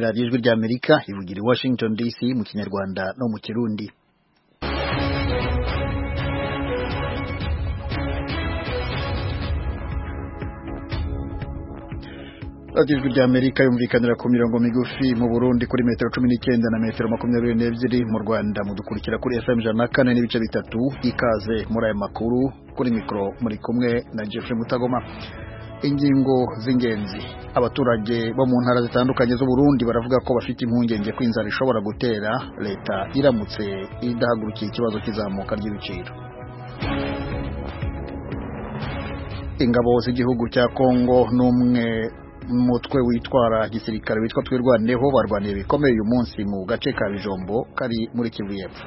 radiyo ijwi ry'Amerika ivugira i Washington DC mu Kinyarwanda no mu Kirundi. radiyo ijwi ry'Amerika yumvikanira ku mirongo migufi mu Burundi kuri metero 19 na metero 22 mu Rwanda mudukurikira kuri FM 104 n'ibice bitatu. Ikaze muri aya makuru, kuri mikro muri kumwe na Jeffrey Mutagoma. Ingingo z'ingenzi. Abaturage bo mu ntara zitandukanye z'u Burundi baravuga ko bafite impungenge ko inzara ishobora gutera leta iramutse idahagurukiye ikibazo kizamuka ry'ibiciro. Ingabo z'igihugu cya Kongo n'umwe mutwe witwara gisirikare witwa Twirwaneho barwaniye bikomeye uyu munsi mu gace ka Bijombo kari muri Kivu y'Epfo.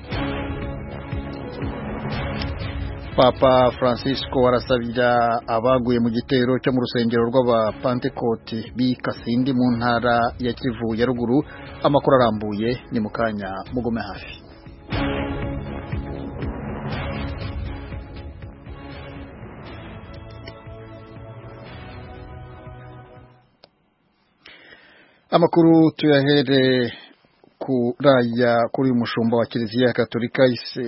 Papa Francisco arasabira abaguye mu gitero cyo mu rusengero rw'abapantekote b'i Kasindi mu ntara ya Kivu ya ruguru. Amakuru arambuye ni mukanya, mugume hafi. Amakuru tuyahere kuraya kuri umushumba wa Kiliziya Katolika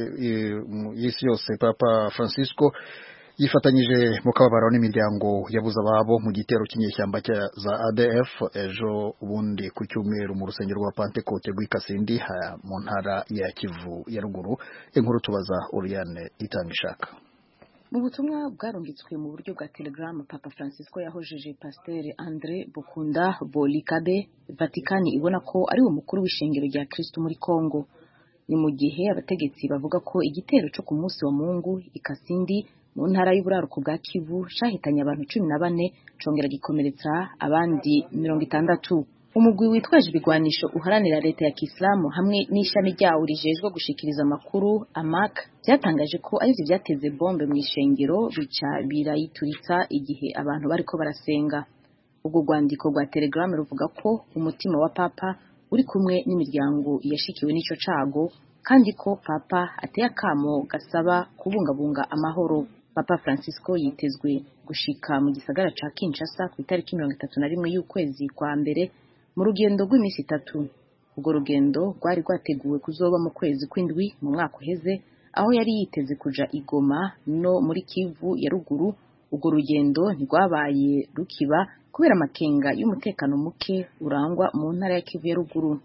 y'isi yose. Papa Francisco yifatanyije mu kababaro n'imiryango yabuze ababo mu gitero cy'inyeshyamba za ADF ejo ubundi ku cyumweru mu rusengero rwa Pentecote rw'i Kasindi mu ntara ya Kivu ya ruguru. Inkuru tubaza Oriane Itangishaka. Mu butumwa bwarungitswe mu buryo bwa Telegram, Papa Francisco yahojeje Pasteur André Bukunda Bolikabe. Vatikani ibona ko ari umukuru w'ishengero rya Kristo muri Kongo. Ni mu gihe abategetsi bavuga ko igitero cyo ku munsi wa Mungu i Kasindi mu ntara y'uburaruko bwa Kivu cyahitanye abantu 14 congera gikomeretsa abandi 60. Umugwi witwaje ibigwanisho uharanira leta ya Kiislamu hamwe n'ishami ryawo rijejwe gushikiriza amakuru AMAC byatangaje ko ari byateze bombe mu ishengero bica birayituritsa igihe abantu bariko barasenga. Ubwo rwandiko rwa Telegram ruvuga ko umutima wa Papa uri kumwe n'imiryango yashikiwe n'ico cago, kandi ko Papa ateye akamo gasaba kubungabunga amahoro. Papa Francisco yitezwe gushika mu gisagara ca Kinshasa ku itariki 31 y'ukwezi kwa mbere mu rugendo rw'iminsi 3. Ubwo rugendo rwari rwateguwe kuzoba mu kwezi kw'indwi mu mwaka uheze, aho yari yiteze kuja i Goma no muri Kivu ya ruguru. Ubwo rugendo ntirwabaye rukiba kubera amakenga y'umutekano muke urangwa mu ntara ya Kivu ya ruguru.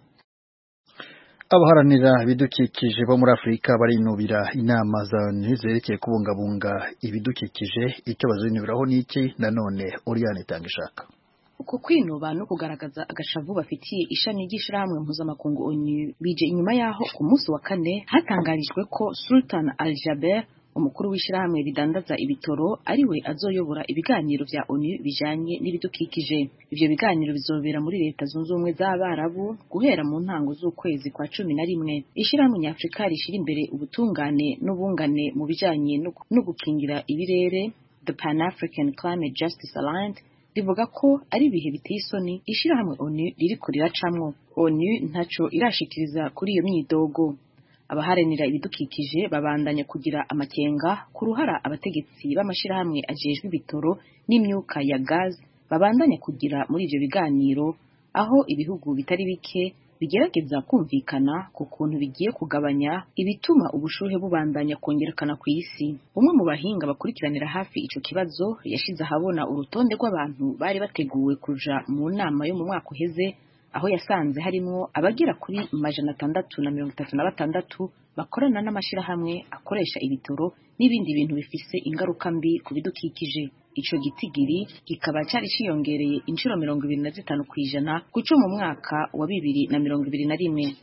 Abaharanira ibidukikije bo muri Afrika barinubira inama za ONU zerekeye kubungabunga ibidukikije. Icyo bazinubiraho n'iki? Nanone Oriane Itangishaka. Uko kwinuba no kugaragaza agashavu bafitiye ishami ry'ishirahamwe mpuzamakungu ONU bije inyuma yaho ku munsi wa kane hatangarijwe ko Sultan Al-Jaber, umukuru w'ishirahamwe ridandaza ibitoro, ariwe azoyobora ibiganiro vya ONU bijanye n'ibidukikije. Ivyo biganiro bizobera muri leta zunze ubumwe z'Abarabu guhera mu ntango z'ukwezi kwa 11. Ishirahamwe nyafrika rishira imbere ubutungane n'ubungane mu bijanye no gukingira ibirere, The Pan-African Climate Justice Alliance, rivuga ko ari ibihe biteye isoni ishirahamwe ONU ririko riracamwo. ONU ntaco irashikiriza kuri iyo myidogo. Abaharanira ibidukikije babandanya kugira amakenga ku ruhara abategetsi b'amashirahamwe ajejwe ibitoro n'imyuka ya gaz babandanya kugira muri ivyo biganiro, aho ibihugu bitari bike bigerageza kumvikana ku kuntu bigiye kugabanya ibituma ubushuhe bubandanya kongerekana ku isi. Umwe mu bahinga bakurikiranira hafi ico kibazo yashize ahabona urutonde rw'abantu bari bateguwe kuja mu nama yo mu mwaka uheze, aho yasanze harimo abagera kuri 636 bakorana n'amashirahamwe akoresha ibitoro n'ibindi bintu bifise ingaruka mbi ku bidukikije. Ico gitigiri kikaba cyari ciyongereye inshuro 25% kuco mu mwaka wa 2021.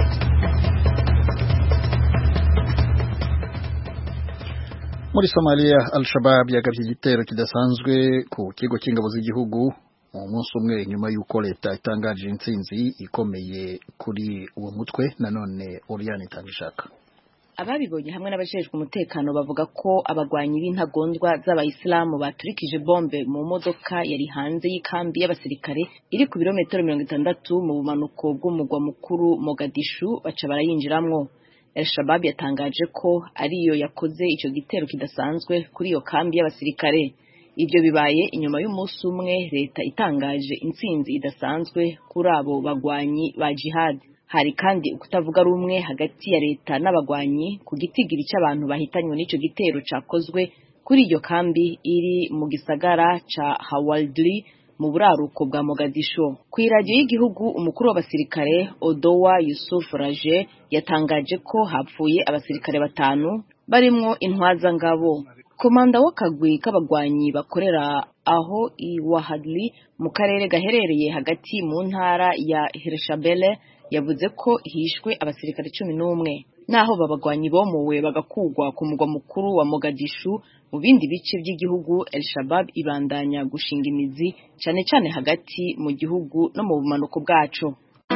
Muri Somalia, Al-Shabaab yagabye igitero kidasanzwe ku kigo cy'ingabo z'igihugu mu munsi umwe nyuma y'uko leta itangaje intsinzi ikomeye kuri uwo mutwe. Nanone Oriane Itangishaka. Ababibonye hamwe n'abajejwe umutekano bavuga ko abagwanyi b'intagondwa z'abayisilamu baturikije bombe mu modoka yari hanze y'ikambi y'abasirikare iri ku birometero 60 mu bumanuko bw'umugwa mukuru Mogadishu, baca barayinjiramwo. Al-Shabaab yatangaje ko ariyo yakoze ico gitero kidasanzwe kuri iyo kambi y'abasirikare. Ibyo bibaye inyuma y'umunsi umwe leta itangaje intsinzi idasanzwe kuri abo bagwanyi ba jihad. Hari kandi ukutavuga rumwe hagati ya leta n'abagwanyi ku gitigiri cy'abantu bahitanywe n'ico gitero cakozwe kuri iyo kambi iri mu gisagara ca Hawaldli mu buraruko bwa Mogadisho. Ku iradiyo y'igihugu umukuru w'abasirikare Odowa Yusuf Raje yatangaje ko hapfuye abasirikare 5 barimwo intwazangabo. Komanda w'akagwi k'abagwanyi bakorera aho i Wahadli mu karere gaherereye hagati mu ntara ya Hirshabelle yavuze ko hishwe abasirikare 11 naho babagwanyi bomowe bagakugwa ku mugwa mukuru wa Mogadishu. Mu bindi bice by'igihugu El Shabab ibandanya gushinga imizi cyane cyane hagati mu gihugu no mu bumanuko bwaco.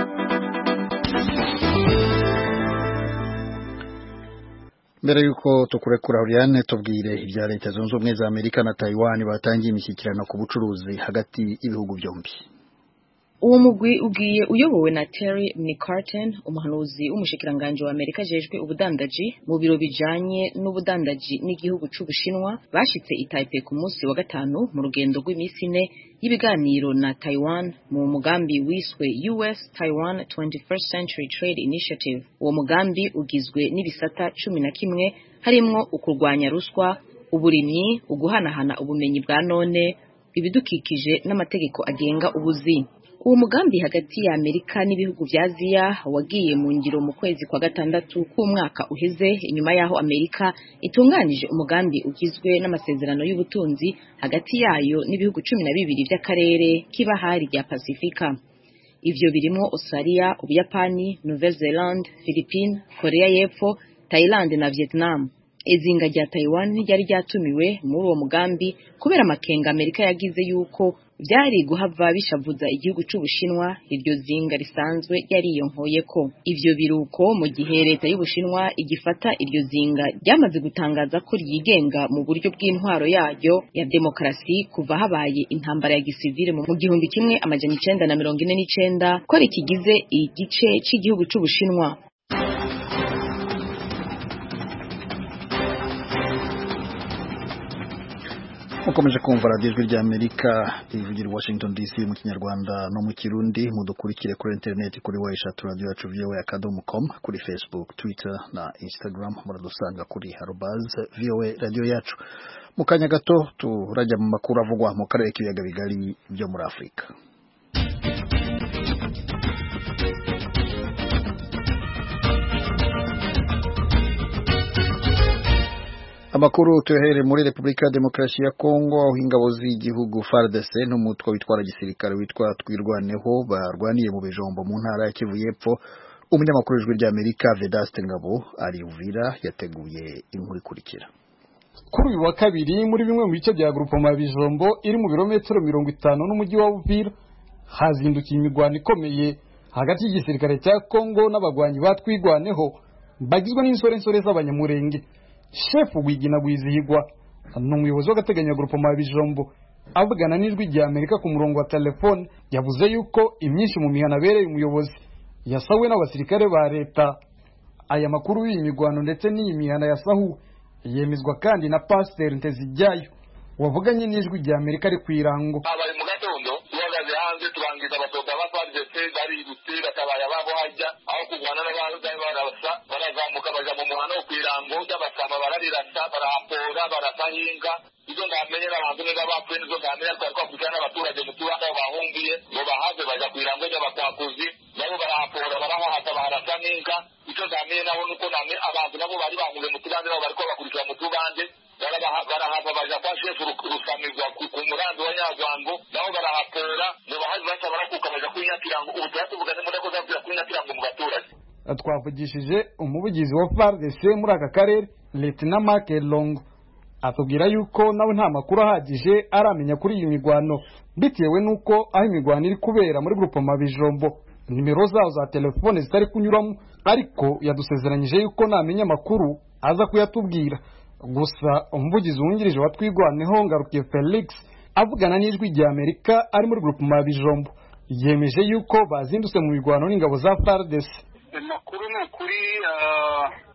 Mbere yuko tukurekura Oriane tubwire ibya Leta Zunze Ubumwe za Amerika na Taiwan batangiye imishyikirano ku bucuruzi hagati y'ibihugu byombi. Uwo mugwi ugiye uyobowe na Terry McCartan, umuhanuzi w'umushikiranganje wa Amerika jejwe ubudandaji mu biro bijanye n'ubudandaji n'igihugu c'Ubushinwa, bashitse i Taipei ku munsi wa gatanu mu rugendo rw'imisi 4 y'ibiganiro na Taiwan mu mugambi wiswe US Taiwan 21st Century Trade Initiative. Uwo mugambi ugizwe n'ibisata 11 harimwo ukurwanya ruswa, uburimyi, uguhanahana ubumenyi bwa none, ibidukikije n'amategeko agenga ubuzi. Uwo mugambi hagati ya Amerika n'ibihugu vya Aziya wagiye mu ngiro mu kwezi kwa gatandatu k'umwaka uheze inyuma yaho Amerika itunganije umugambi ugizwe n'amasezerano y'ubutunzi hagati yayo n'ibihugu 12 by'akarere k'ibahari rya Pasifika. Ivyo birimo Australia, Ubuyapani, Nouvelle-Zélande, Philippines, Korea y'Epfo, Thailand na Vietnam. Izinga rya Taiwan ryari ryatumiwe muri uwo mugambi kubera amakenga Amerika yagize yuko byari guhava bishavuza igihugu c'Ubushinwa. Iryo zinga risanzwe yariyonkoyeko. Ivyo biruko mu gihe leta y'Ubushinwa igifata iryo zinga ryamaze gutangaza ko ryigenga mu buryo bw'intwaro yayo ya demokrasi kuva habaye intambara ya gisivile mu 1949 ko rikigize igice c'igihugu c'Ubushinwa. Mukomeje kumva Radio Ijwi rya Amerika ivugira Washington DC mu Kinyarwanda no mu Kirundi. Mudukurikire kuri internet kuri www.radioyacu.com, kuri Facebook, Twitter na Instagram muradusanga kuri @VOA Radio Yacu. Mu kanya gato turajya mu makuru avugwa mu karere k'ibiyaga bigari byo muri Afrika. Amakuru tuhere muri Republika ya Demokarasi ya Kongo aho ingabo z'igihugu FARDC n'umutwe witwara gisirikare witwa Twirwaneho barwaniye mu Bijombo mu ntara ya Kivu y'Epfo. Umunyamakuru w'Ijwi rya Amerika Vedaste Ngabo ari Uvira yateguye inkuru ikurikira. Kuri uyu wa kabiri muri bimwe mu bice bya Groupement Bijombo iri mu birometero 50 n'umujyi wa Uvira hazindukiye imigwano ikomeye hagati y'igisirikare cya Kongo n'abagwanyi batwirwaneho bagizwe n'insorensore z'abanyamurenge. Chef Wigina Gwizihigwa n'umuyobozi w'agateganyo Groupement Bijombo avugana n'Ijwi rya Amerika ku murongo wa telefone yavuze yuko imyinshi mu mihana bereye umuyobozi yasawe n'abasirikare ba leta. Aya makuru y'imigwano ndetse n'imihana yasahu yemezwa kandi na Pasteur Ntezijyayo wavuganye n'Ijwi rya Amerika ari kwirango. Abaye mu gatondo tuhagaze hanze turangiza abasoda batwanditse bari gutera kabaya babo hajya aho kugwana n'abantu barabasa barazamuka baja mu muhano kwirango cy'abasama bararirasa barapora barasahinga. Izo ndamenyera abantu neza bapfuye nizo ndamenyera kwa kujana abaturage mu tubanda bahungiye ngo bahave baja kwirango y'abakwakuzi nabo barapora barahata barasahinga. Izo ndamenyera nabo nuko namwe abantu nabo bari bahungiye mu tubanda nabo bariko bakurikira mu tubande barahava baja kwa shefu rusamizwa ku murambi wa Nyarwango nabo barahapora ngo bahaze baca barakuka baja kwinyatirango. Ubu turatuvugane muri ko zavira kwinyatirango mu baturage. Twavugishije umuvugizi wa FARDC muri aka karere Lieutenant Mark Longo atubwira yuko nawe nta makuru ahagije aramenya kuri iyi migwano bitewe nuko aho imigwano iri kubera muri Groupement Bijombo nimero zabo za telefone zitari kunyuramo, ariko yadusezeranyije yuko namenya makuru aza kuyatubwira. Gusa umuvugizi wungirije wa Twirwaneho Ngarukiye Felix avugana n'Ijwi rya Amerika ari muri Groupement Bijombo yemeje yuko bazindutse mu migwano n'ingabo za FARDC. Makuru n'ukuri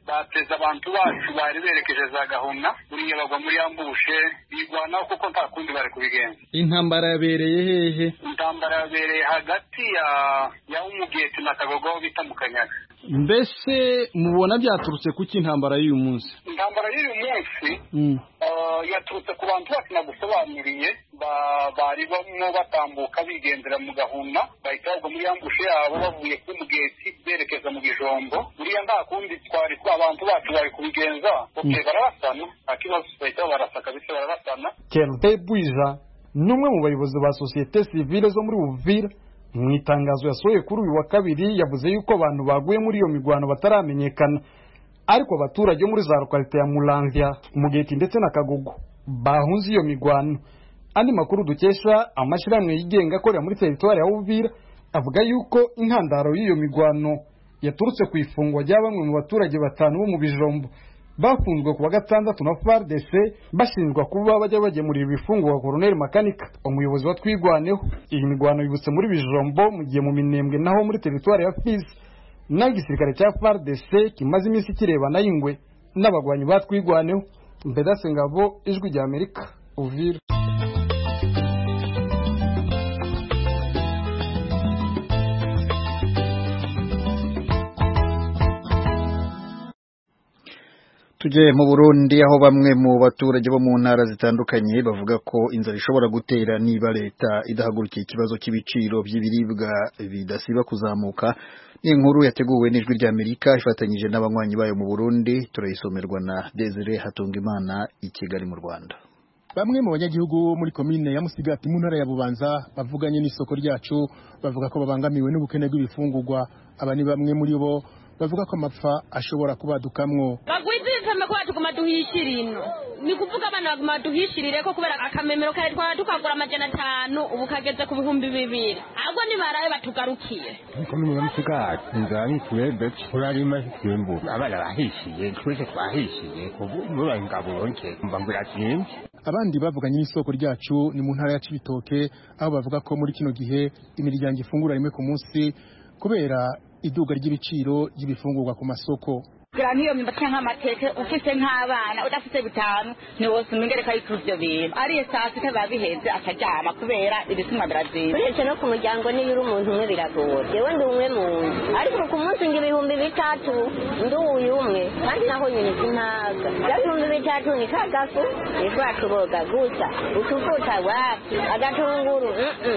bateza abantu bacu bari berekeje za Gahuna buriya bagwa muri ambushe bigwanaho kuko nta kundi bari kubigenza. Intambara yabereye hehe? Intambara yabereye hagati ya Umugeti na Kagogo bita mu Kanyaga. Mbese mubona byaturutse kuki intambara y'uyu munsi? Intambara y'uyu munsi yaturutse ku bantu bakinagusobanuriye bari bamwe batambuka bigendera mu Gahuna bahita bagwa muri ambushe yabo bavuye ku Mugeti berekeza mu Gijombo. Buriya nta kundi twari abantu bacu bari kubigenza barabasana akibazo bahita barasaka bise barabasana. Kelde Bwija numwe mu bayobozi ba societe civile zo muri Uvira mu itangazo yasohoye kuri uyu wa kabiri yavuze yuko abantu baguye muri iyo migwano bataramenyekana, ariko abaturage muri za lokalite ya Mulanvya, Mugeti ndetse na Kagugu bahunze iyo migwano. Andi makuru dukesha amashiramwe yigenga akorera muri territoire ya Uvira avuga yuko intandaro y'iyo migwano yaturutse ku ifungwa rya bamwe mu baturage batanu bo mu Bijombo bafunzwe ku wa gatandatu na FARDC bashinjwa kuba bajya bagemurira ibifungwa Colonel Makanika, umuyobozi wa Twigwaneho. Iyi migwano yibutse muri Bijombo mu gihe mu Minembwe naho muri territoire ya Fizi na gisirikare cya FARDC kimaze iminsi kirebana y'ingwe n'abagwanyi ba Twigwaneho. Mbedase Ngabo, Ijwi rya Amerika, Uvira. Tuje mu Burundi aho bamwe mu baturage bo mu ntara zitandukanye bavuga ko inzara ishobora gutera niba leta idahagurukiye ikibazo cy'ibiciro by'ibiribwa bidasiba kuzamuka. Inkuru yateguwe n'Ijwi rya Amerika ifatanyije n'abanywanyi bayo mu Burundi, turayisomerwa na Desire Hatungimana i Kigali mu Rwanda. Bamwe mu banyagihugu muri komine ya Musigati mu ntara ya Bubanza bavuganye n'isoko ryacu bavuga ko babangamiwe n'ubukene bw'ibifungurwa. Aba ni bamwe muri bo bavuga ko amapfa ashobora kubadukamwo. Bagwizizame kwa tuguma duhishirino ni kuvuga abana baguma duhishirire ko kubera akamemero kare twara tukagura amajana 5 ubu kageze ku bihumbi 200 ahubwo ni baraye batugarukiye niko mu Musigati inzani twebwe turarima twembu abana bahishiye twese twahishiye kuvuga ingabo yonke mbangura cyinshi. Abandi bavuganye n'isoko ryacu ni mu ntara ya Cibitoke aho bavuga ko muri kino gihe imiryango ifungura rimwe ku munsi kubera iduga ry'ibiciro y'ibifungurwa ku masoko. Niyo mimba cyangwa amateke ufite nk'abana udafite bitanu ni wose umengereka y'ikuvyo bintu ari saa sita babiheze akajama kubera ibisumwa biraziba. Uretse no ku muryango niyo uri umuntu umwe biragora. Yewe ndi umwe mu nzu ariko ku munsi ngibihumbi 3 ndi uyu umwe kandi naho nyine zinaga. Ibihumbi 3 ni kagafu ikwa kuboga gusa utuvuta wapi agatunguru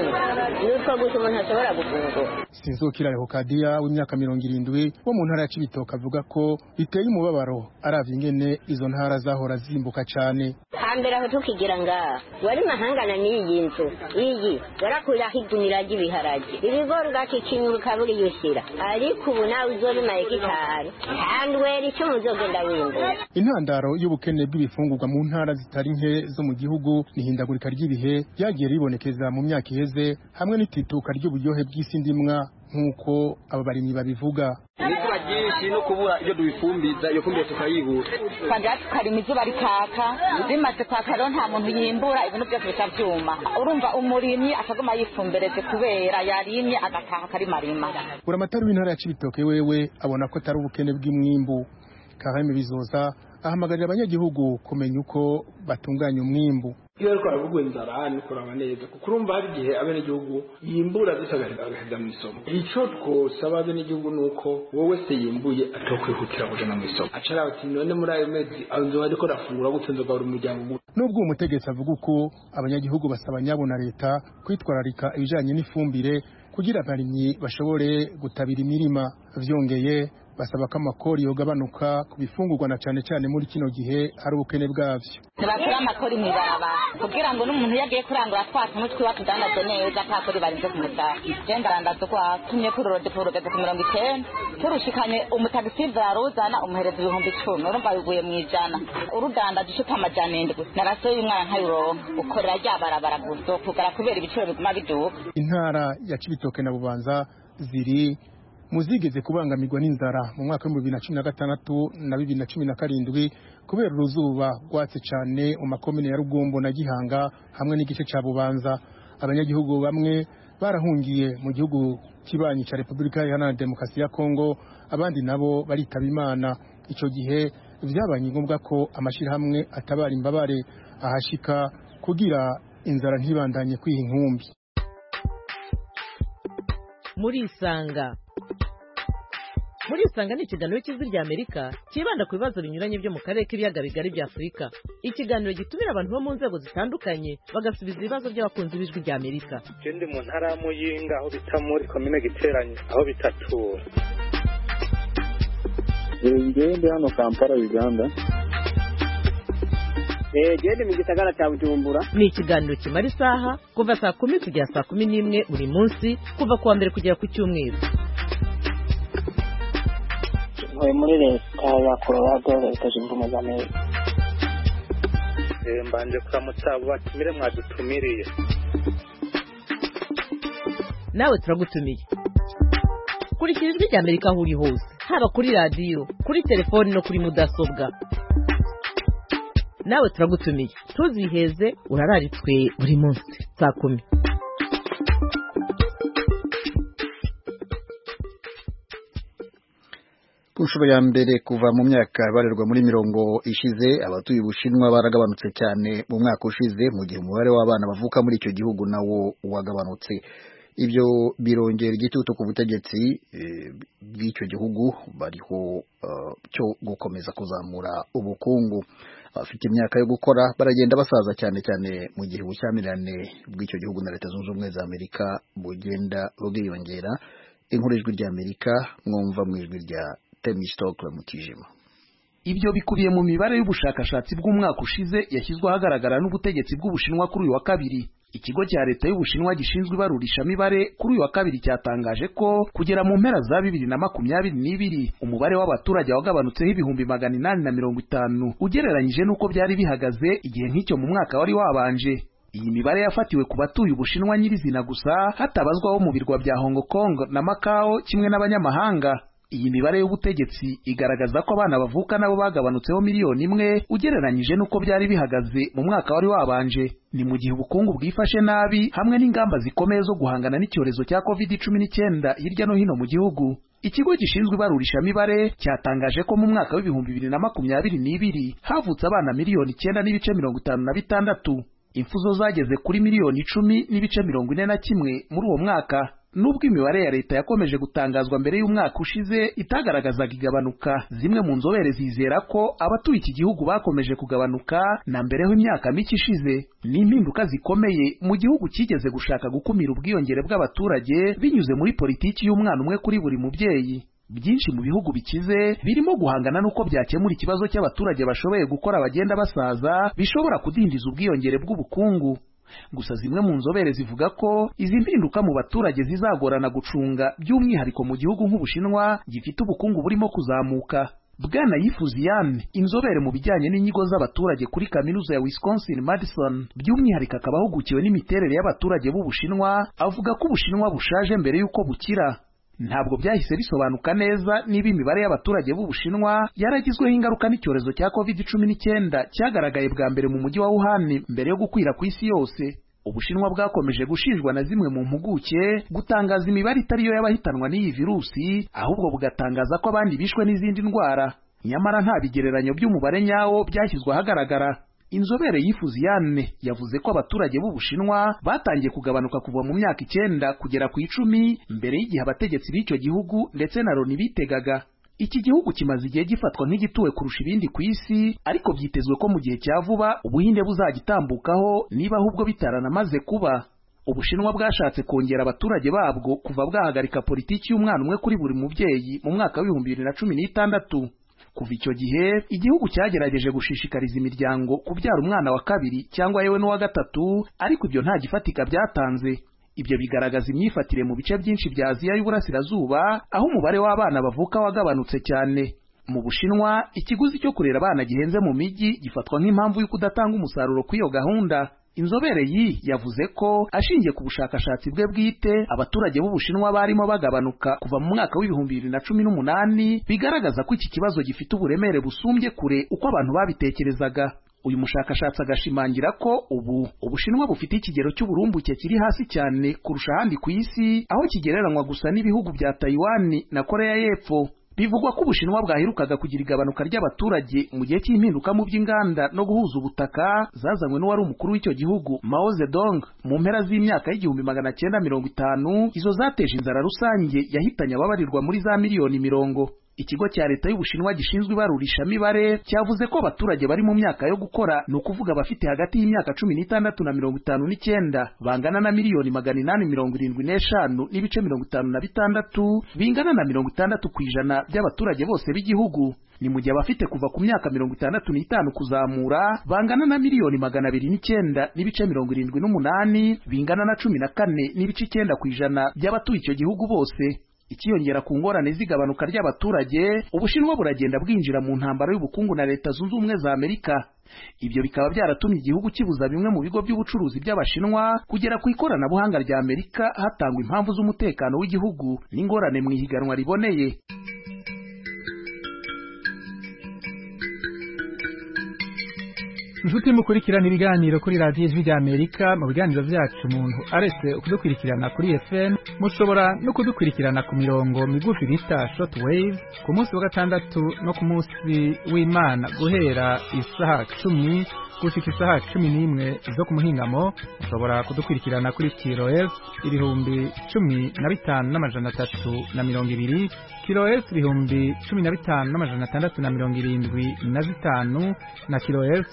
nuko gusa umuntu ashobora gufungura. Sinzokira Lehokadia w'imyaka 70 wo mu ntara ya Cibitoke avuga ko biteye umubabaro aravye ingene izo ntara zahora zimbuka cyane. Hambere aho tukigira nga wari mahangana n'iyi nzu iyi warakuye higunira ry'ibiharage ibigori gakikinyuruka buri yushira ariko ubu nawe uzobimaye gitari handwera icyo muzogenda wimbuye. Intandaro y'ubukene bw'ibifungurwa mu ntara zitari nke zo mu gihugu nihindagurika ry'ibihe ryagiye ribonekeza mu myaka iheze hamwe n'itituka ry'uburyohe bw'isi ndimwa nkuko aba barimyi babivuga. Nikuba byinshi no kubura iyo dubifumbiza iyo fumbire tukayibura. Kaja tukarima izuba rikaka bimaze kwaka rero nta muntu yimbura ibintu byose bikavyuma. Urumva umurimyi akagoma yifumbereze kubera yarimye agataha kari marima. Uramatari w'intara ya Cibitoke wewe abona ko atari ubukene bw'imwimbu. Karame Bizoza ahamagarira abanyagihugu kumenya uko batunganya umwimbu. Iyo ariko aravuga inzara ni kuraba neza kuko urumva hari igihe abenegihugu yimbura agaheza mu isomo. Ico twosaba abenegihugu nuko wowe se yimbuye atokwihutira kujana mu isomo. Acara ati none muri ayo mezi anzo ariko rafungura gutunza gauri umuryango. Nubwo umutegetsi avuga uko abanyagihugu basaba nyabo na leta kwitwararika ibijanye n'ifumbire kugira abarimyi bashobore gutabira imirima. Vyongeye basaba ko amakori yogabanuka ku bifungurwa na cyane cyane muri kino gihe hari ubukene bwavyo. Ntibakira amakori mw'ibaraba kugira ngo n'umuntu yagiye kurangura twatuma twiwacu dandazo neza atakori barinze kumutaha. Genda randazo kwa tumye kurorode kurogeze ku 90 turushikanye umutagisi zaruzana umuhereza 1010 urumva yuguye mwijana urudanda dushuta amajana 7 narasoye umwana nkayuronka ukorera ryabarabara guso kugara kubera ibiciro biguma biduka. Intara ya Cibitoke na Bubanza ziri muzigeze kubangamirwa n'inzara mu mwaka wa 2016 na 2017 kubera uruzuba rwatse cyane mu makomine ya Rugombo na Gihanga hamwe n'igice ca Bubanza. Abanyagihugu bamwe barahungiye mu gihugu kibanyi ca Republika Iharanira Demokarasi ya Kongo, abandi nabo baritaba Imana. ico gihe vyabanye ngombwa ko amashirahamwe atabara imbabare ahashika kugira inzara ntibandanye kwiha inkumbi. Muri Isanga ni ikiganiro cy'Ijwi ry'Amerika kibanda ku bibazo binyuranye byo mu karere k'ibiyaga bigari bya Afurika. Ikiganiro gitumira abantu bo mu nzego zitandukanye bagasubiza ibibazo by'abakunzi b'Ijwi ry'Amerika. Ndi mu ntara ya Muyinga aho bita muri komine Giteranye aho bitatura. Ndi hano Kampala Uganda. Gende mu gisagara cya Bujumbura. Ni ikiganiro kimara isaha kuva saa 10 kugera saa 11 buri munsi kuva kuwa mbere kugera ku cyumweru. Muri leta ya Colorado leta zunze ubumwe za Amerika. Mbanje kuramutsa batumire mwadutumiriye. Nawe turagutumiye. Kurikira Ijwi ry'Amerika aho uri hose, haba kuri radio, kuri telefoni no kuri mudasobwa. Nawe turagutumiye. Tuziheze urararitswe buri munsi saa 10. Kunshuro ya mbere kuva mu myaka barerwa muri mirongo ishize abatuye Ubushinwa baragabanutse cyane mu mwaka ushize mu gihe umubare w'abana bavuka muri icyo gihugu nawo wagabanutse. Ibyo birongera igitutu ku butegetsi bw'icyo gihugu bariho cyo gukomeza kuzamura ubukungu. Abafite imyaka yo gukora baragenda basaza cyane cyane mu gihe ubushyamirane bw'icyo gihugu na Leta Zunze Ubumwe za Amerika bugenda bwiyongera. Inkuru y'Ijwi ry'Amerika mwumva mu ijwi rya Temistokle Mutijima. Ibyo bikubiye mu mibare y'ubushakashatsi bw'umwaka ushize yashyizwe ahagaragara n'ubutegetsi bw'Ubushinwa kuri uyu wa kabiri. Ikigo cya leta y'Ubushinwa gishinzwe ibarurishamibare kuri uyu wa kabiri cyatangaje ko kugera mu mpera za 2022 umubare w'abaturage wagabanutseho ibihumbi 850 ugereranyije n'uko byari bihagaze igihe nk'icyo mu mwaka wari wabanje. Iyi mibare yafatiwe ku batuye Ubushinwa nyirizina gusa hatabazwaho mu birwa bya Hong Kong na Macau kimwe n'abanyamahanga. Iyi mibare y'ubutegetsi igaragaza ko abana bavuka nabo bagabanutseho miliyoni 1 ugereranyije n'uko byari bihagaze mu mwaka wari wabanje. Ni mu gihe ubukungu bwifashe nabi hamwe n'ingamba zikomeye zo guhangana n'icyorezo cya COVID-19 hirya no hino mu gihugu. Ikigo gishinzwe ibarurishamibare cyatangaje ko mu mwaka w'ibihumbi 2022 havutse abana miliyoni 9.56. Impfu zo zageze kuri miliyoni 10.41 muri uwo mwaka. Nubwo imibare ya leta yakomeje gutangazwa mbere y'umwaka ushize itagaragazaga igabanuka, zimwe mu nzobere zizera ko abatuye iki gihugu bakomeje kugabanuka na mbereho imyaka mike ishize. Ni impinduka zikomeye mu gihugu kigeze gushaka gukumira ubwiyongere bw'abaturage binyuze muri politiki y'umwana umwe kuri buri mubyeyi. Byinshi mu bihugu bikize birimo guhangana n'uko byakemura ikibazo cy'abaturage bashoboye gukora bagenda basaza bishobora kudindiza ubwiyongere bw'ubukungu. Gusa zimwe mu nzobere zivuga ko izi mpinduka mu baturage zizagorana gucunga by'umwihariko mu gihugu nk'Ubushinwa gifite ubukungu burimo kuzamuka. Bwana Yifuzian, inzobere mu bijyanye n'inyigo z'abaturage kuri kaminuza ya Wisconsin-Madison, by'umwihariko akaba ahugukiwe n'imiterere y'abaturage b'Ubushinwa, avuga ko Ubushinwa bushaje mbere y'uko bukira. Ntabwo byahise bisobanuka neza niba imibare y'abaturage b'Ubushinwa yaragizweho ingaruka n'icyorezo cya COVID-19 cyagaragaye bwa mbere mu mujyi wa Wuhan mbere yo gukwira ku isi yose. Ubushinwa bwakomeje gushinjwa na zimwe mu mpuguke gutangaza imibare itari yo y'abahitanwa n'iyi virusi, ahubwo bugatangaza ko abandi bishwe n'izindi ndwara. Nyamara nta bigereranyo by'umubare nyawo byashyizwe ahagaragara. Inzobere Yifuzian yavuze ko abaturage b'Ubushinwa batangiye kugabanuka kuva mu myaka 9 kugera ku 10 mbere y'igihe abategetsi b'icyo gihugu ndetse na Loni bitegaga. Iki gihugu kimaze igihe gifatwa nk'igituwe kurusha ibindi ku isi, ariko byitezwe ko mu gihe cya vuba Ubuhinde buzagitambukaho niba ahubwo bitaranamaze kuba. Ubushinwa bwashatse kongera abaturage babwo kuva bwahagarika politiki y'umwana umwe kuri buri mubyeyi mu mwaka wa 2016. Kuva icyo gihe igihugu cyagerageje gushishikariza imiryango kubyara umwana wa kabiri cyangwa yewe n'uwa gatatu, ariko ibyo nta gifatika byatanze. Ibyo bigaragaza imyifatire mu bice byinshi bya Aziya y'Uburasirazuba aho umubare w'abana bavuka wagabanutse cyane. Mu Bushinwa ikiguzi cyo kurera abana gihenze mu mijyi gifatwa nk'impamvu y'uko udatanga umusaruro kw'iyo gahunda. Inzobere yavuze ko ashingiye ku bushakashatsi bwe bwite abaturage b'Ubushinwa barimo bagabanuka kuva mu mwaka w'ibihumbi 2018 bigaragaza ko iki kibazo gifite uburemere busumbye kure uko abantu babitekerezaga. Uyu mushakashatsi agashimangira ko ubu Ubushinwa bufite ikigero cy'uburumbuke kiri hasi cyane kurusha ahandi ku isi, aho kigereranywa gusa n'ibihugu bya Taiwan na Korea y'Epfo. bivugwa ko Ubushinwa bwaherukaga kugira igabanuka ry'abaturage mu gihe cy'impinduka mu by'inganda no guhuza ubutaka zazanywe n'uwari umukuru w'icyo gihugu Mao Zedong mu mpera z'imyaka y'1950. Izo zateje inzara rusange yahitanye ababarirwa muri za miliyoni 40. Ikigo cya leta y'Ubushinwa gishinzwe ibarurishamibare cyavuze ko abaturage bari mu myaka yo gukora, ni ukuvuga bafite hagati y'imyaka 16 na 59 bangana na miliyoni 875 n'ibice 56, bingana na 60% by'abaturage bose b'igihugu. Ni mu gihe abafite kuva ku myaka 65 kuzamura bangana na miliyoni 209 n'ibice 78, bingana na 14 n'ibice 9% by'abatuye icyo gihugu bose. Ikiyongera ku ngorane z'igabanuka ry'abaturage, Ubushinwa buragenda bwinjira mu ntambara y'ubukungu na Leta Zunze Ubumwe za Amerika. Ibyo bikaba byaratumye igihugu kibuza bimwe mu bigo by'ubucuruzi by'Abashinwa kugera ku ikoranabuhanga rya Amerika, hatangwa impamvu z'umutekano w'igihugu n'ingorane mu ihiganwa riboneye. Nshuti mukurikirana ibiganiro kuri Radio Ijwi ry'Amerika. Mu biganiro byacu umuntu aretse kudukurikirana kuri FM, mushobora no kudukurikirana ku mirongo migufi bita short wave ku munsi wa gatandatu no ku munsi w'Imana guhera isaha 10 gushika isaha 11 zo ku muhingamo. Mushobora kudukurikirana kuri kilohertz 15,320 kilohertz 15,675 na kilohertz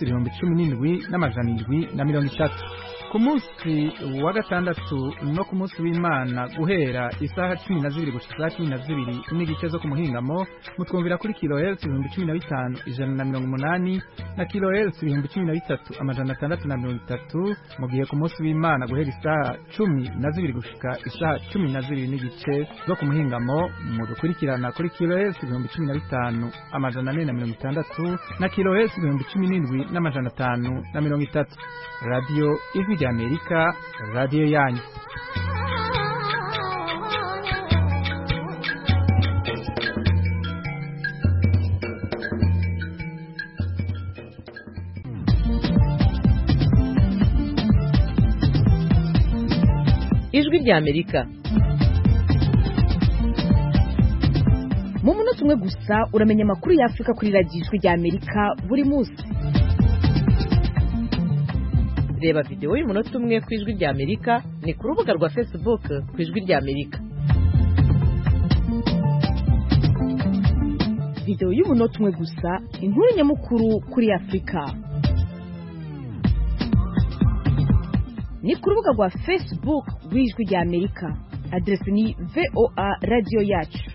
17,730. Ku munsi wa gatandatu no ku munsi w'Imana guhera isaha 12 gushika 12 n'igice zo ku muhingamo, mutwumvira kuri kilohertz 15,180 na kilohertz 13,630. Mu gihe ku munsi w'Imana guhera isaha 12 gushika isaha 12 n'igice zo ku muhingamo, mudukurikirana kuri kilohertz 15,460 na kilohertz 17,530. Radio Ijwi ry'Amerika, radio yanyu. Ijwi ry'Amerika. Mu munota umwe gusa uramenya amakuru y'Afrika kuri Radio Ijwi ry'Amerika buri munsi. Reba video y'umunota umwe ku Ijwi ry'Amerika ni ku rubuga rwa Facebook ku Ijwi ry'Amerika. Video y'umunota umwe gusa, inkuru nyamukuru kuri Afrika. Ni ku rubuga rwa Facebook rw'Ijwi ry'Amerika. Adresse ni VOA Radio Yacu.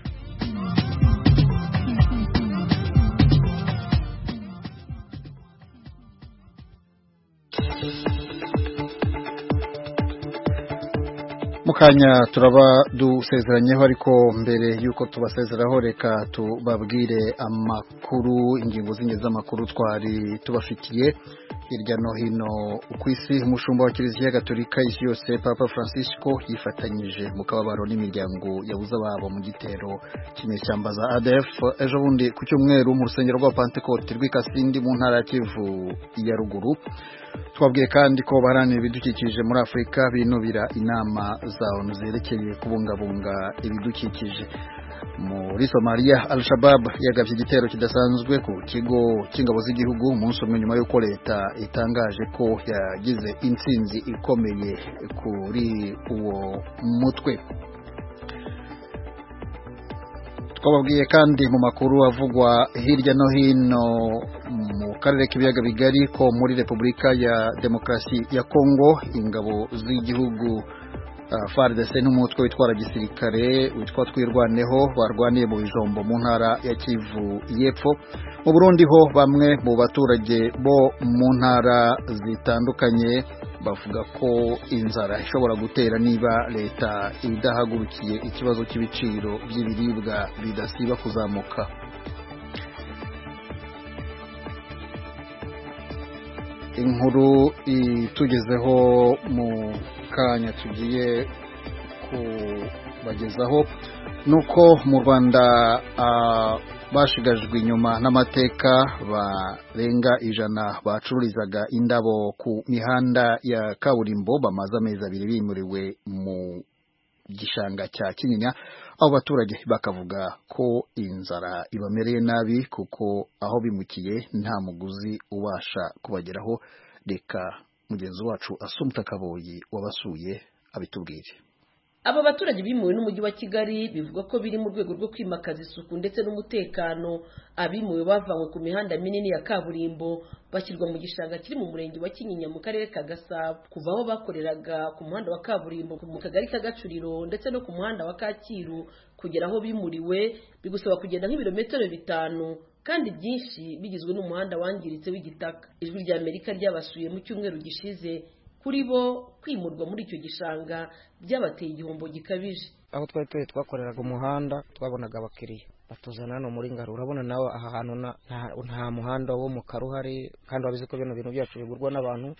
Mukanya turaba dusezeranyeho, ariko mbere yuko tubasezeraho reka tubabwire amakuru, ingingo z'ingenzi z'amakuru twari tubafitiye hirya no hino ku isi. Umushumba wa Kiliziya Gatolika isi yose Papa Francisco yifatanyije mu kababaro n'imiryango yabuze ababo mu gitero cy'inyeshyamba za ADF ejo bundi ku cyumweru mu rusengero rwa Pentecote rw'Ikasindi mu ntara ya Kivu ya ruguru. Twabwiye kandi ko baharanira ibidukikije muri Afurika binubira inama za ONU zerekeye kubungabunga ibidukikije. Muri Somalia, Al-Shabaab yagabye igitero kidasanzwe ku kigo cy'ingabo z'igihugu umunsi umwe nyuma y'uko leta itangaje ko yagize intsinzi ikomeye kuri uwo mutwe. Twababwiye kandi mu makuru avugwa hirya no hino mu karere k'ibiyaga bigari ko muri Repubulika ya Demokarasi ya Kongo ingabo z'igihugu FARDC n'umutwe witwara gisirikare witwa Twirwaneho barwaniye mu bijombo mu ntara ya Kivu y'Epfo. Mu Burundi ho bamwe mu baturage bo mu ntara zitandukanye bavuga ko inzara ishobora gutera niba leta idahagurukiye ikibazo cy'ibiciro by'ibiribwa bidasiba kuzamuka. Inkuru itugezeho mu kanya tugiye kubagezaho nuko mu Rwanda bashigajwe inyuma n'amateka barenga 100 bacururizaga indabo ku mihanda ya kaburimbo bamaze amezi 2 bimuriwe mu gishanga cya Kinyinya, abo baturage bakavuga ko inzara ibamereye nabi kuko aho bimukiye nta muguzi ubasha kubageraho. Reka mugenzi wacu Assumpta Kaboyi wabasuye abitubwire. Aba baturage bimuwe n'umujyi wa Kigali bivuga ko biri mu rwego rwo kwimakaza isuku ndetse n'umutekano. Abimuwe bavanywe ku mihanda minini ya kaburimbo bashyirwa mu gishanga kiri mu murenge wa Kinyinya mu karere ka Gasabo. Kuva aho bakoreraga ku muhanda wa kaburimbo mu kagari ka Gacuriro ndetse no ku muhanda wa Kacyiru kugera aho bimuriwe bigusaba kugenda nk'ibirometero 5 kandi byinshi bigizwe n'umuhanda wangiritse w'igitaka. Ijwi rya Amerika ryabasuye mu cyumweru gishize. Kuri bo kwimurwa muri icyo gishanga byabateye igihombo gikabije. Aho twari twakoreraga umuhanda twabonaga abakiriya batuzana hano muri Ngaro. Urabona nawe aha hantu nta muhanda wo mu Karuhari, kandi wabizi ko bino bintu byacu bigurwa n'abantu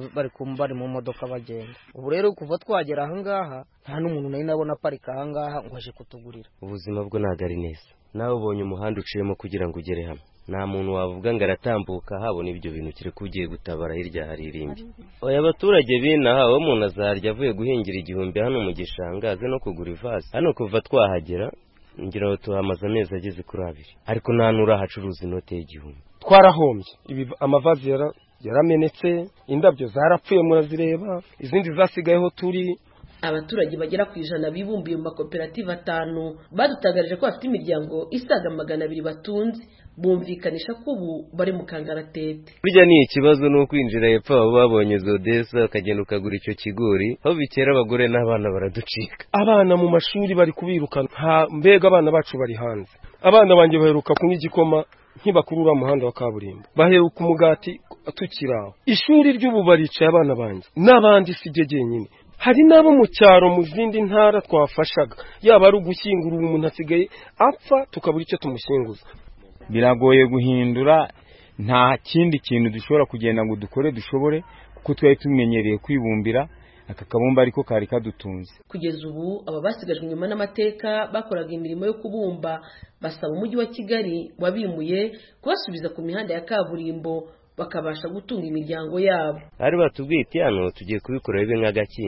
bari mu modoka bagenda. Ubu rero kuva twagera aha ngaha nta n'umuntu nari nabona parika aha ngaha ngo aje kutugurira. Ubuzima bwo ntago ari neza. Nawe ubonye umuhanda uciyemo kugira ngo ugere hano, nta muntu wavuga ngo aratambuka habona ibyo bintu kire kugiye gutabara hirya hari irimbi. Oya abaturage binaha wo umuntu azarya avuye guhingira igihumbi hano mu gishanga aze no kugura ivasi. Hano kuva twahagera ngira ngo tuhamaze amezi ageze kuri 2, ariko nta nura hacuruza inote y'igihumbi. Twarahombye, ibi amavazi yaramenetse, indabyo zarapfuye murazireba, izindi zasigayeho turi. Abaturage bagera ku 100 bibumbiye mu makoperative 5 badutangarije ko bafite imiryango isaga 200 batunze. Bumvikanisha ko ubu bari mu kangaratete. Burya ni ikibazo no kwinjira hepfo abo babonye Zodesa ukagenda ukagura icyo kigori, aho bikera abagore n'abana baraducika. Abana mu mashuri bari kubirukana, mbega abana bacu bari hanze. Abana banje baheruka kunywa igikoma nkibakurura muhanda wa kaburimbo, baheruka umugati tukiraho. Ishuri ry'ubu baricaye abana banje n'abandi sijye nyine. Hari nabo mu cyaro mu zindi ntara twafashaga, yaba ari ugushyingura umuntu asigaye apfa tukabura icyo tumushyinguza. Biragoye guhindura, nta kindi kintu dushobora kugenda ngo dukore dushobore, kuko twari tumenyereye kwibumbira aka kabumba ariko kari kadutunze. Kugeza ubu aba basigajwe inyuma n'amateka bakoraga imirimo yo kubumba basaba umujyi wa Kigali wabimuye kubasubiza ku mihanda ya kaburimbo bakabasha gutunga imiryango yabo. Ari batubwiye iti hano tugiye kubikora bibe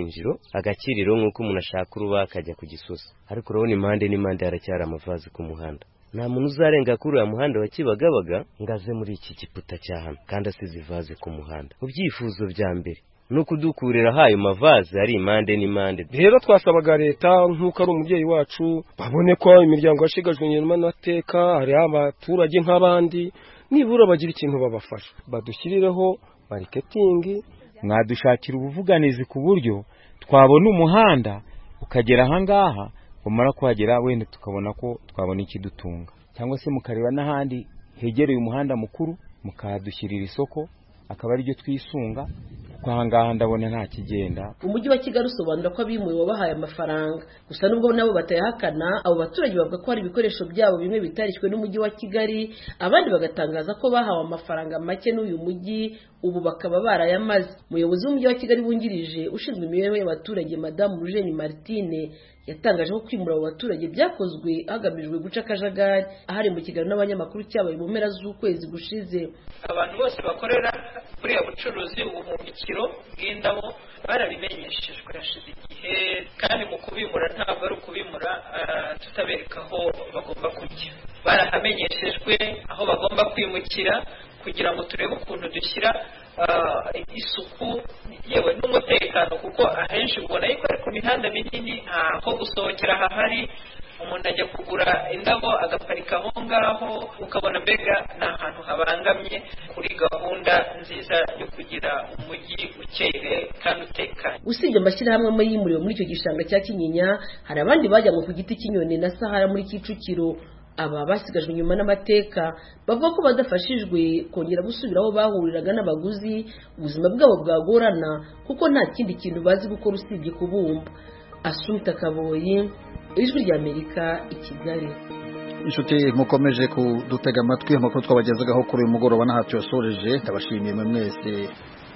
agakiriro nk'uko umuntu ashaka uruba akajya ku Gisozi, ariko urabona impande haracyari amavazi ku muhanda. Nta muntu uzarenga kuri uyu muhanda wa Kibagabaga ngaze muri iki giputa cya hano kandi asize ivaze ku muhanda. Mu byifuzo bya mbere no kudukurira hayo mavazi ari impande. Rero twasabaga leta nk'uko ari umubyeyi wacu babone ko imiryango yashigajwe inyuma n'amateka, hari abaturage nk'abandi, nibura bagira ikintu babafasha, badushyirireho marketing, mwadushakira ubuvuganizi ku buryo twabona umuhanda ukagera aha ngaha, umara kuhagera wenda tukabona ko twabona ikidutunga, cyangwa se mukareba n'ahandi hegereye umuhanda mukuru mukadushyirira isoko akaba ari ryo twisunga. Kwa ngaha ndabona nta kigenda. Umujyi wa Kigali usobanura ko abimuwe wabahaye amafaranga, gusa nubwo nabo batayahakana, abo baturage bavuga ko hari ibikoresho byabo bimwe bitarishywe n'umujyi wa Kigali, abandi bagatangaza ko bahawe amafaranga make n'uyu mujyi ubu bakaba barayamaze. Umuyobozi w'umujyi wa Kigali wungirije ushinzwe imibereho y'abaturage Madame Eugenie Martine yatangaje ko kwimura abo baturage byakozwe hagamijwe guca akajagari. Ahari mu kiganiro n'abanyamakuru cyabaye mu mpera z'ukwezi gushize, abantu bose bakorera kuri ya bucuruzi ubuhumbikiro bw'indabo barabimenyeshejwe hashize igihe, kandi mu kubimura ntabwo ari ukubimura tutabereka aho bagomba kujya. Barahamenyeshejwe aho bagomba kwimukira kugira ngo turebe ukuntu dushyira isuku yewe n'umutekano, kuko ahenshi ubona yuko ari ku mihanda minini ntaho gusohokera hahari. Umuntu ajya kugura indabo agaparika aho ngaho, ukabona mbega ni ahantu habangamye kuri gahunda nziza yo kugira umujyi ukeye kandi utekanye. Usibye amashyirahamwe yimuriwe muri icyo gishanga cya Kinyinya, hari abandi bajyanwe ku giti cy'inyoni na Sahara muri Kicukiro. Aba basigajwe inyuma n'amateka bavuga ko badafashijwe kongera gusubira aho bahuriraga n'abaguzi, ubuzima bwabo bwagorana kuko nta kindi kintu bazi gukora usibye kubumba. Assumpta Kaboyi, Ijwi rya Amerika, i Kigali. Inshuti mukomeje kudutega amatwi, amakuru twabagezagaho kuri uyu mugoroba n'aha tuyasoreje. Ndabashimiye mwese